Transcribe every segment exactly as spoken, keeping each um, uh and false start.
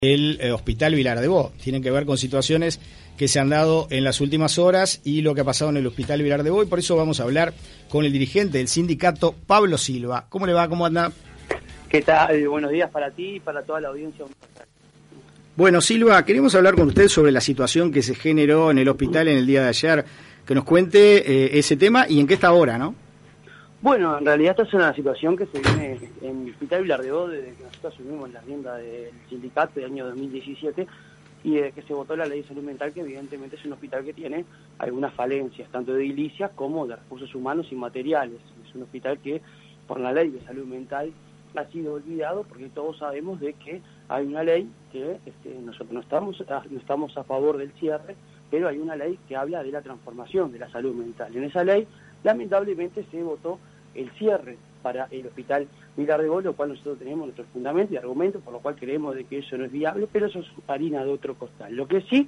el eh, Hospital Vilar de Bo. Tienen que ver con situaciones que se han dado en las últimas horas y lo que ha pasado en el Hospital Vilar de Bo, y por eso vamos a hablar con el dirigente del sindicato, Pablo Silva. ¿Cómo le va? ¿Cómo anda? ¿Qué tal? Buenos días para ti y para toda la audiencia. Bueno, Silva, queremos hablar con usted sobre la situación que se generó en el hospital en el día de ayer. Que nos cuente eh, ese tema y en qué está ahora, ¿no? Bueno, en realidad esta es una situación que se viene en el Hospital Vilar de Bo desde que nosotros asumimos la rienda del sindicato del año dos mil diecisiete y desde que se votó la ley de salud mental, que evidentemente es un hospital que tiene algunas falencias, tanto de edilicias como de recursos humanos y materiales. Es un hospital que, por la ley de salud mental, ha sido olvidado porque todos sabemos de que hay una ley que este, nosotros no estamos, no estamos a favor del cierre, pero hay una ley que habla de la transformación de la salud mental. En esa ley, lamentablemente, se votó el cierre para el Hospital Vilar de Bo, lo cual nosotros tenemos nuestros fundamentos y argumentos, por lo cual creemos de que eso no es viable, pero eso es harina de otro costal. Lo que sí,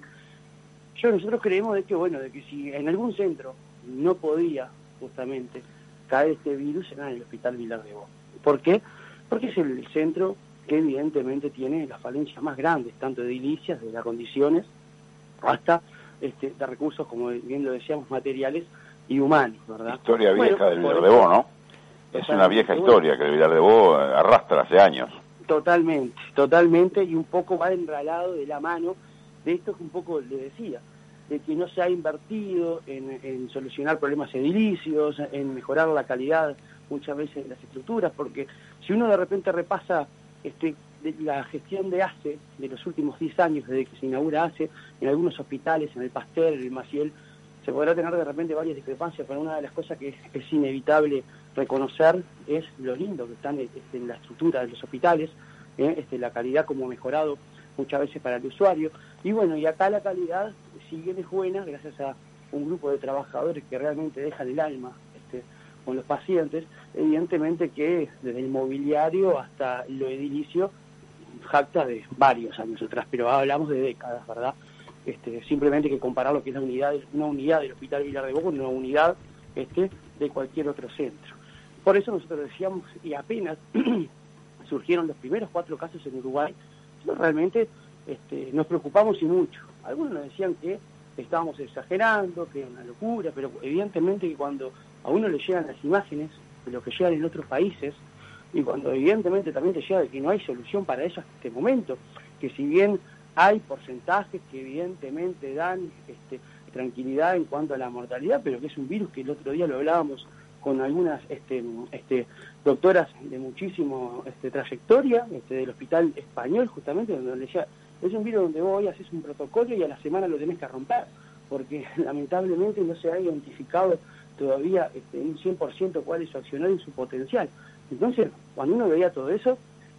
yo nosotros creemos de que, bueno, de que si en algún centro no podía justamente caer este virus, era en el Hospital Vilar de Bo. ¿Por qué? Porque es el centro que evidentemente tiene las falencias más grandes, tanto de edilicias, de las condiciones, hasta este, de recursos, como bien lo decíamos, materiales y humanos, ¿verdad? Historia vieja bueno, del Vilar de Bo, ¿no? Es una vieja historia que el Vilar de Bo arrastra hace años. Totalmente, totalmente, y un poco va enralado de la mano de esto que un poco le decía, de que no se ha invertido en, en solucionar problemas edilicios, en mejorar la calidad muchas veces de las estructuras, porque si uno de repente repasa este, de la gestión de A C E de los últimos diez años, desde que se inaugura A C E, en algunos hospitales, en el Pasteur, en el Maciel, se podrá tener de repente varias discrepancias, pero una de las cosas que es, es inevitable reconocer es lo lindo que están este, en la estructura de los hospitales, ¿eh? este, la calidad como mejorado muchas veces para el usuario, y bueno, y acá la calidad, si bien es buena, gracias a un grupo de trabajadores que realmente dejan el alma este, con los pacientes, evidentemente que desde el mobiliario hasta lo edilicio jacta de varios años atrás, pero hablamos de décadas, ¿verdad? Este, simplemente hay que comparar lo que es la unidad, una unidad del Hospital Vilar de Bo con una unidad este, de cualquier otro centro. Por eso nosotros decíamos, y apenas surgieron los primeros cuatro casos en Uruguay, nosotros realmente este, nos preocupamos y mucho. Algunos nos decían que estábamos exagerando, que era una locura, pero evidentemente que cuando a uno le llegan las imágenes de lo que llegan en otros países, y cuando evidentemente también te llega de que no hay solución para eso hasta este momento, que si bien hay porcentajes que evidentemente dan este, tranquilidad en cuanto a la mortalidad, pero que es un virus que el otro día lo hablábamos con algunas este, este, doctoras de muchísimo este, trayectoria este, del Hospital Español, justamente, donde decía, es un virus donde vos hoy haces un protocolo y a la semana lo tenés que romper, porque lamentablemente no se ha identificado todavía este, un cien por ciento cuál es su accionar y su potencial. Entonces, cuando uno veía todo eso,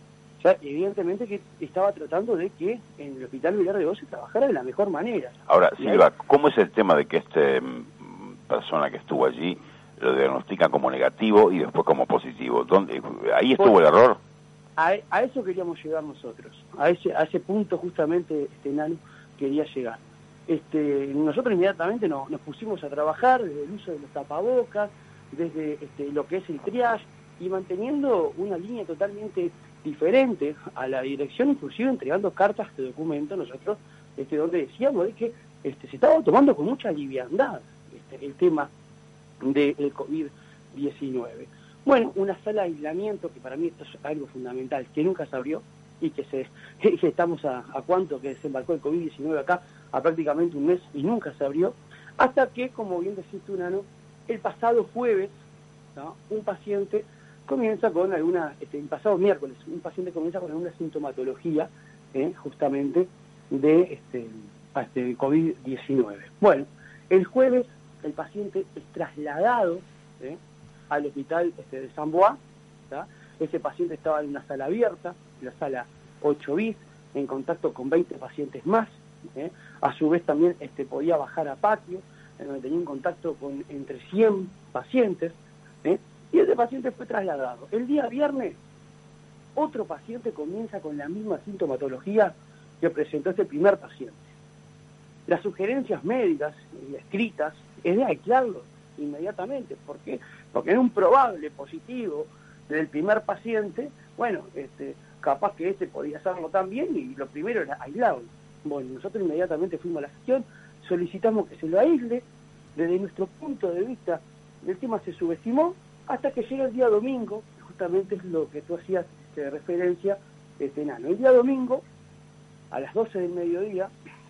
ya evidentemente que estaba tratando de que en el Hospital Vilar de Bo se trabajara de la mejor manera. Ahora, Silva, ¿cómo es el tema de que esta persona que estuvo allí lo diagnostican como negativo y después como positivo? ¿Dónde, ¿Ahí estuvo Pues, el error? A, a eso queríamos llegar nosotros, a ese, a ese punto justamente este Nano quería llegar. Este, nosotros inmediatamente nos, nos pusimos a trabajar desde el uso de los tapabocas, desde este, lo que es el triage, y manteniendo una línea totalmente diferente a la dirección, inclusive entregando cartas de documento nosotros, este, donde decíamos de que este, se estaba tomando con mucha liviandad este, el tema del COVID diecinueve. Bueno, una sala de aislamiento, que para mí esto es algo fundamental, que nunca se abrió, y que, se, que estamos a, a cuánto que desembarcó el COVID diecinueve acá, a prácticamente un mes, y nunca se abrió, hasta que, como bien decís tú, Nano, el pasado jueves, ¿no?, un paciente comienza con alguna, este, el pasado miércoles, un paciente comienza con alguna sintomatología, eh, justamente, de este, este COVID diecinueve. Bueno, el jueves el paciente es trasladado ¿eh? al hospital este, de San Bois, ¿tá? Ese paciente estaba en una sala abierta, la sala ocho bis, en contacto con veinte pacientes más, ¿eh? A su vez también este, podía bajar a patio, en donde tenía un contacto con entre cien pacientes, ¿eh? Y ese paciente fue trasladado. El día viernes, otro paciente comienza con la misma sintomatología que presentó este primer paciente. Las sugerencias médicas y escritas es de aislarlo inmediatamente. ¿Por qué? Porque en un probable positivo del primer paciente, bueno, este, capaz que este podía hacerlo también, y lo primero era aislarlo. Bueno, nosotros inmediatamente fuimos a la gestión, solicitamos que se lo aísle. Desde nuestro punto de vista, el tema se subestimó hasta que llega el día domingo, que justamente es lo que tú hacías de referencia, este Nano. El día domingo, a las doce del mediodía,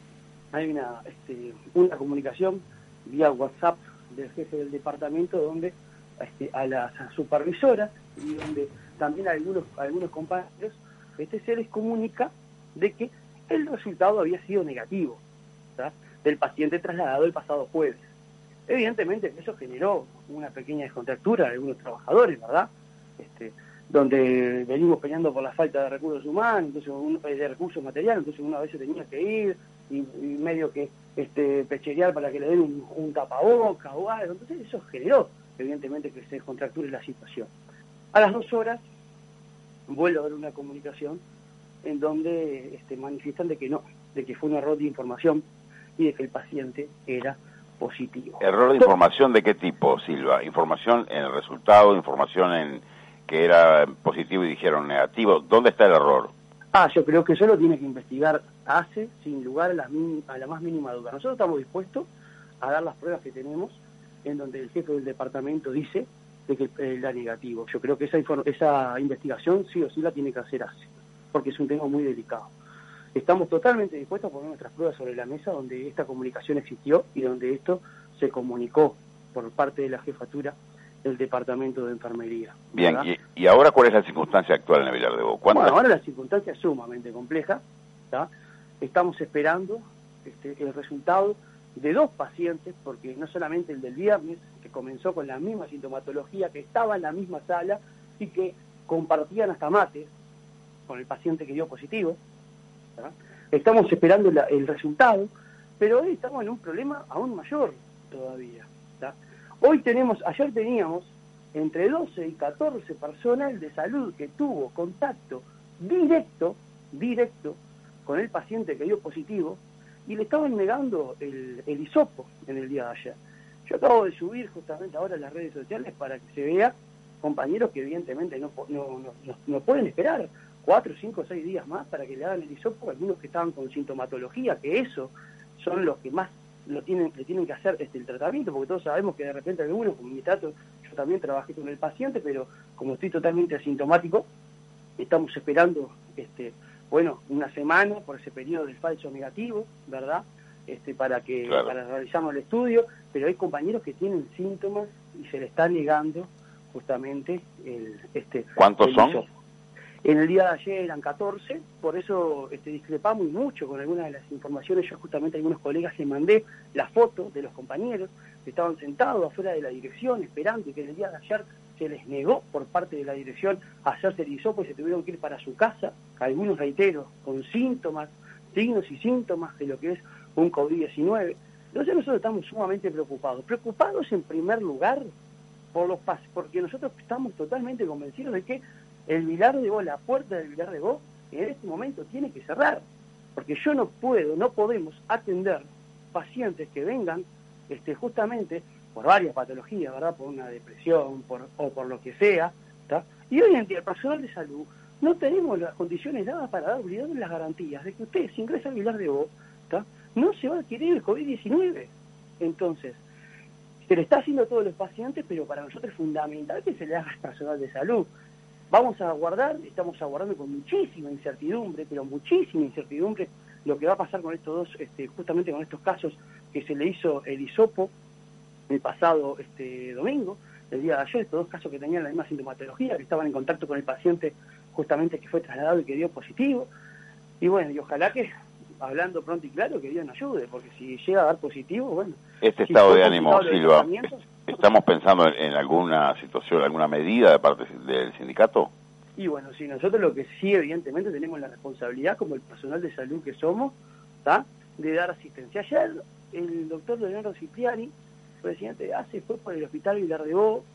hay una, este, una comunicación vía WhatsApp del jefe del departamento, donde este, a la supervisora y donde también a algunos, a algunos compañeros, este se les comunica de que el resultado había sido negativo, ¿tá? Del paciente trasladado el pasado jueves. Evidentemente eso generó una pequeña descontractura de algunos trabajadores, ¿verdad? Este, donde venimos peleando por la falta de recursos humanos, entonces uno, de recursos materiales, entonces uno a veces tenía que ir y, y medio que este, pecherear para que le den un, un tapaboca o algo, entonces eso generó evidentemente que se descontracture la situación. A las dos horas vuelve a haber una comunicación en donde este, manifiestan de que no, de que fue un error de información y de que el paciente era positivo. ¿Error de información de qué tipo, Silva? ¿Información en el resultado, información en que era positivo y dijeron negativo? ¿Dónde está el error? Ah, yo creo que eso lo tiene que investigar A C E, sin lugar a la, a la más mínima duda. Nosotros estamos dispuestos a dar las pruebas que tenemos, en donde el jefe del departamento dice de que era negativo. Yo creo que esa, esa investigación sí o sí la tiene que hacer A C E, porque es un tema muy delicado. Estamos totalmente dispuestos a poner nuestras pruebas sobre la mesa, donde esta comunicación existió y donde esto se comunicó por parte de la jefatura del departamento de enfermería. Bien, y, ¿y ahora cuál es la circunstancia actual en el Vilar de Bo? Bueno, ahora la circunstancia es sumamente compleja, ¿tá? Estamos esperando este, el resultado de dos pacientes, porque no solamente el del viernes, que comenzó con la misma sintomatología, que estaba en la misma sala y que compartían hasta mates con el paciente que dio positivo, ¿tá? Estamos esperando la, el resultado, pero hoy estamos en un problema aún mayor todavía, ¿tá? Hoy tenemos, ayer teníamos entre doce y catorce personal de salud que tuvo contacto directo, directo con el paciente que dio positivo, y le estaban negando el, el hisopo en el día de ayer. Yo acabo de subir justamente ahora en las redes sociales para que se vea compañeros que evidentemente no, no, no, no, no pueden esperar cuatro, cinco, seis días más para que le hagan el hisopo, algunos que estaban con sintomatología, que eso son los que más lo tienen, le tienen que hacer este, el tratamiento, porque todos sabemos que de repente algunos, como mi trato, yo también trabajé con el paciente, pero como estoy totalmente asintomático, estamos esperando, este, bueno, una semana por ese periodo del falso negativo, ¿verdad? Este, para que claro. para realizarnos el estudio, pero hay compañeros que tienen síntomas y se les está negando justamente el este. ¿Cuántos el son? hisopo. En el día de ayer eran catorce, por eso este, discrepamos mucho con algunas de las informaciones. Yo justamente a algunos colegas les mandé la foto de los compañeros que estaban sentados afuera de la dirección esperando, y que en el día de ayer se les negó por parte de la dirección hacerse el hisopo y se tuvieron que ir para su casa, algunos, reitero, con síntomas, signos y síntomas de lo que es un COVID diecinueve. Entonces nosotros estamos sumamente preocupados. Preocupados en primer lugar por los pases, porque nosotros estamos totalmente convencidos de que el Vilar de Bo, la puerta del Vilar de Bo, en este momento tiene que cerrar, porque yo no puedo, no podemos atender pacientes que vengan este, justamente por varias patologías, ¿verdad? Por una depresión, por, o por lo que sea, ¿tá? Y hoy en día el personal de salud no tenemos las condiciones dadas para dar brindando las garantías de que usted, si ingresa al Vilar de Bo, ¿tá? No se va a adquirir el COVID diecinueve. Entonces, se le está haciendo a todos los pacientes, pero para nosotros es fundamental que se le haga al personal de salud. Vamos a aguardar, estamos aguardando con muchísima incertidumbre, pero muchísima incertidumbre, lo que va a pasar con estos dos, este, justamente con estos casos que se le hizo el hisopo el pasado este domingo, el día de ayer, estos dos casos que tenían la misma sintomatología, que estaban en contacto con el paciente justamente que fue trasladado y que dio positivo. Y bueno, y ojalá que, hablando pronto y claro, que Dios nos ayude, porque si llega a dar positivo, bueno... Este si estado de ánimo, Silva, ¿estamos pensando en, en alguna situación, alguna medida de parte del sindicato? Y bueno, sí, nosotros lo que sí, evidentemente, tenemos la responsabilidad, como el personal de salud que somos, ¿tá? De dar asistencia. Ayer, el doctor Leonardo Cipriani, presidente de A C E, fue por el hospital Vilar de Bo,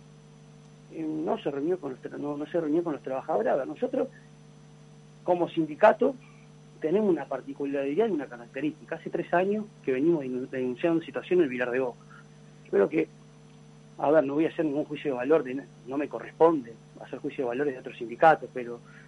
eh, no se reunió con los, no, no se reunió con los trabajadores. A ver, nosotros, como sindicato, tenemos una particularidad y una característica. Hace tres años que venimos denunciando situación en el Vilar de Bo. Espero que, a ver, no voy a hacer ningún juicio de valor, de, no me corresponde hacer juicio de valores de otros sindicatos, pero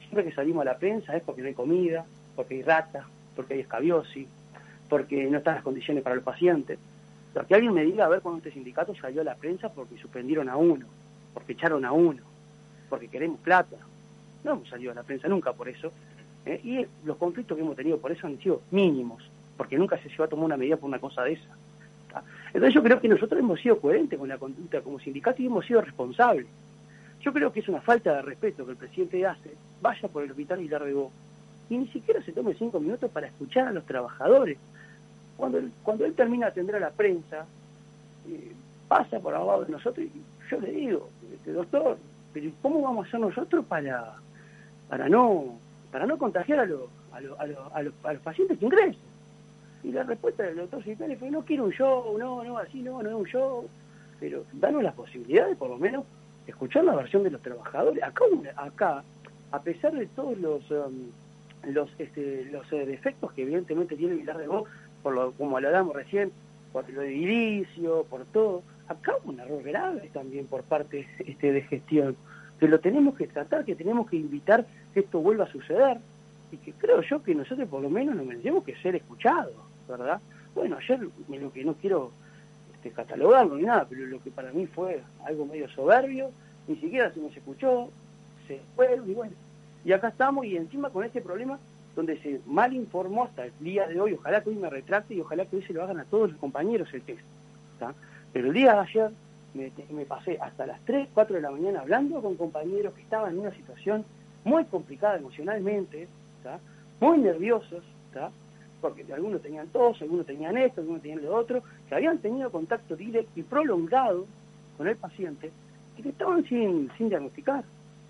siempre que salimos a la prensa es porque no hay comida, porque hay rata, porque hay escabiosis, porque no están las condiciones para los pacientes. O sea, que alguien me diga, a ver, cuando este sindicato salió a la prensa porque suspendieron a uno, porque echaron a uno, porque queremos plata. No hemos salido a la prensa nunca por eso. ¿eh? Y los conflictos que hemos tenido por eso han sido mínimos, porque nunca se llegó a tomar una medida por una cosa de esa. ¿tá? Entonces yo creo que nosotros hemos sido coherentes con la conducta como sindicato y hemos sido responsables. Yo creo que es una falta de respeto que el presidente hace, vaya por el hospital Vilar de Bo, y ni siquiera se tome cinco minutos para escuchar a los trabajadores. Cuando él, cuando él termina de atender a la prensa, eh, pasa por al lado de nosotros y yo le digo, este, doctor, pero ¿cómo vamos a hacer nosotros para para no para no contagiar a, lo, a, lo, a, lo, a, los, a los pacientes que ingresan? Y la respuesta del doctor Cipérez fue, no quiero un show, no, no, así no, no es un show, pero danos la posibilidad de por lo menos escuchar la versión de los trabajadores. Acá, acá a pesar de todos los um, los este, los eh, defectos que evidentemente tiene Vilar de Bo, por lo, como lo hablamos recién, por lo edilicio, por todo, acá hubo un error grave también por parte este, de gestión, que lo tenemos que tratar, que tenemos que invitar que esto vuelva a suceder, y que creo yo que nosotros por lo menos nos merecemos que ser escuchados, ¿verdad? Bueno, ayer, lo que no quiero este, catalogarlo ni nada, pero lo que para mí fue algo medio soberbio, ni siquiera se nos escuchó, se fue, y bueno, y acá estamos, y encima con este problema, donde se mal informó hasta el día de hoy, ojalá que hoy me retracte y ojalá que hoy se lo hagan a todos los compañeros el test, ¿tá? Pero el día de ayer me, me pasé hasta las tres, cuatro de la mañana hablando con compañeros que estaban en una situación muy complicada emocionalmente, ¿tá? Muy nerviosos, ¿tá? Porque algunos tenían tos, algunos tenían esto, algunos tenían lo otro, que habían tenido contacto directo y prolongado con el paciente, y que estaban sin, sin diagnosticar.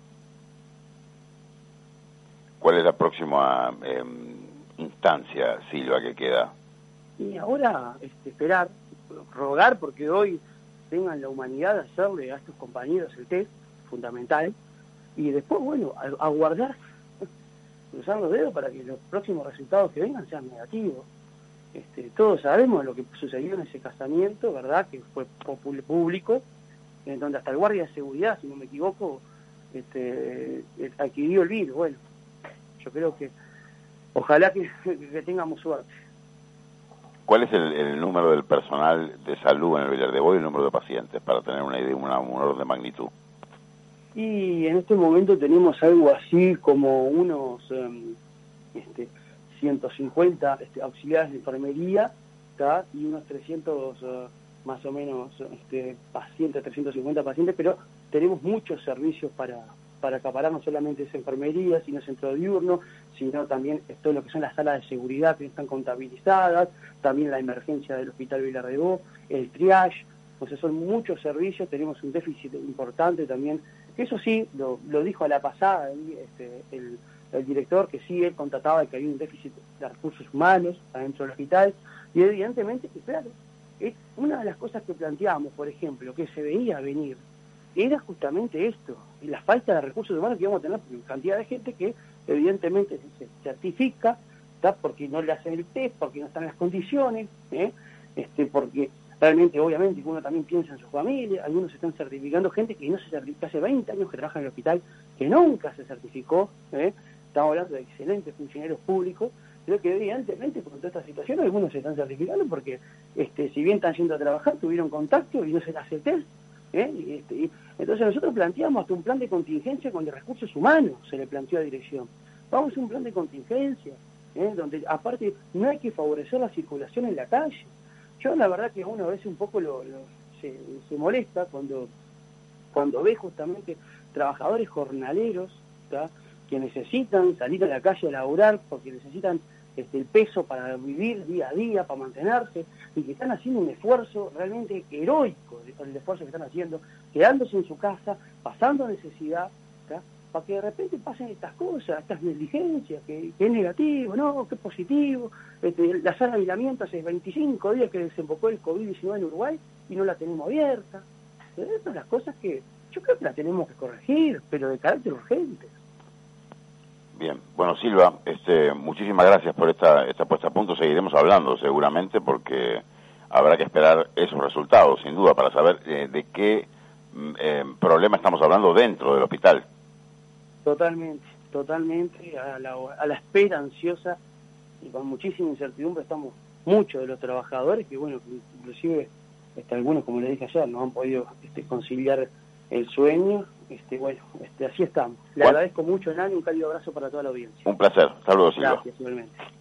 ¿Cuál es la próxima eh, instancia, Silva, que queda? Y ahora este, esperar, rogar, porque hoy tengan la humanidad de hacerle a estos compañeros el test, fundamental, y después, bueno, aguardar, cruzar los dedos para que los próximos resultados que vengan sean negativos. Este, todos sabemos lo que sucedió en ese casamiento, ¿verdad?, que fue público, en donde hasta el guardia de seguridad, si no me equivoco, este, adquirió el virus. Bueno, yo creo que ojalá que, que tengamos suerte. ¿Cuál es el, el número del personal de salud en el Vilar de Bo y el número de pacientes, para tener una idea, una, un orden de magnitud? Y en este momento tenemos algo así como unos um, este, ciento cincuenta este, auxiliares de enfermería, ¿tá? Y unos trescientos uh, más o menos este, pacientes, trescientos cincuenta pacientes, pero tenemos muchos servicios para, para acaparar, no solamente esa enfermería, sino centro diurno, sino también todo lo que son las salas de seguridad que están contabilizadas, también la emergencia del Hospital Vilar de Bo, el triage, o sea, son muchos servicios, tenemos un déficit importante también. Eso sí, lo, lo dijo a la pasada este, el, el director, que sí, él constataba que había un déficit de recursos humanos adentro del hospital, y evidentemente, claro, es una de las cosas que planteábamos, por ejemplo, que se veía venir, era justamente esto, la falta de recursos humanos que íbamos a tener, por cantidad de gente que evidentemente se certifica, ¿tá? Porque no le hacen el test, porque no están en las condiciones, ¿eh? este, porque realmente, obviamente, uno también piensa en su familia, algunos se están certificando, gente que no se certifica, hace veinte años que trabaja en el hospital, que nunca se certificó, ¿eh? Estamos hablando de excelentes funcionarios públicos, pero que evidentemente con toda esta situación algunos se están certificando porque, este, si bien están yendo a trabajar, tuvieron contacto y no se les hace el test, ¿eh? Y, este, y, entonces nosotros planteamos hasta un plan de contingencia con de recursos humanos, se le planteó a dirección. Vamos a hacer un plan de contingencia, ¿eh? Donde aparte no hay que favorecer la circulación en la calle. Yo la verdad que uno a veces un poco lo, lo, se, se molesta cuando, cuando ve justamente trabajadores jornaleros, ¿tá? Que necesitan salir a la calle a laburar porque necesitan este, el peso para vivir día a día, para mantenerse, y que están haciendo un esfuerzo realmente heroico, el esfuerzo que están haciendo, quedándose en su casa, pasando necesidad, ¿tá? Para que de repente pasen estas cosas, estas negligencias, que, que es negativo, no, que es positivo. Este, la sala de aislamiento hace veinticinco días que desembocó el COVID diecinueve en Uruguay y no la tenemos abierta. Esas son las cosas que yo creo que las tenemos que corregir, pero de carácter urgente. Bien, bueno, Silva, este, muchísimas gracias por esta, esta puesta a punto. Seguiremos hablando seguramente porque habrá que esperar esos resultados, sin duda, para saber eh, de qué eh, problema estamos hablando dentro del hospital. Totalmente, totalmente a la, a la espera ansiosa y con muchísima incertidumbre estamos muchos de los trabajadores que, bueno, inclusive este, algunos, como les dije ayer, no han podido este, conciliar el sueño. Este, bueno, este, así estamos. Le bueno, agradezco mucho, Nani, un cálido abrazo para toda la audiencia. Un placer. Saludos, Silva. Gracias, igualmente.